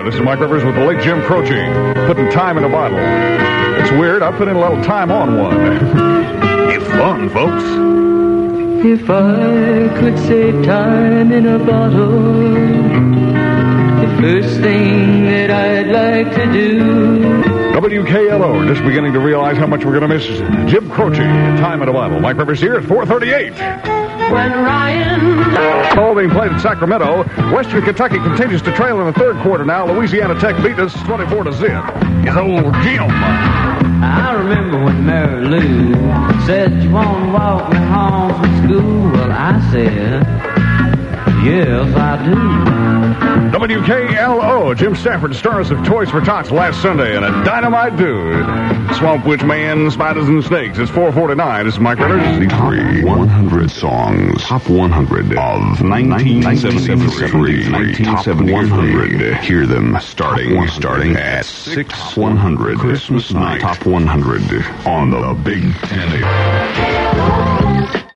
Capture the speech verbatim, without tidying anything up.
This is Mike Rivers with the late Jim Croce, putting time in a bottle. It's weird, I put in a little time on one. It's fun, folks. If I could save time in a bottle, the first thing that I'd like to do. W K L O, just beginning to realize how much we're going to miss Jim Croce, time in a bottle. Mike Rivers here at four thirty-eight. When Ryan... Ball being played at Sacramento. Western Kentucky continues to trail in the third quarter now. Louisiana Tech beat us twenty-four to zip. His old Jim. I remember when Mary Lou said, you want to walk me home from school? Well, I said, yes, I do. W K L O, Jim Stafford, stars of Toys for Tots last Sunday, and a dynamite dude. Swamp Witch Man, Spiders and Snakes. It's four forty-nine. This is Mike Rivers. The top one hundred songs. Top one hundred of nineteen seventy-three. Top one hundred. Hear them starting, starting at six one hundred. Christmas night. Top one hundred on the Big Ten.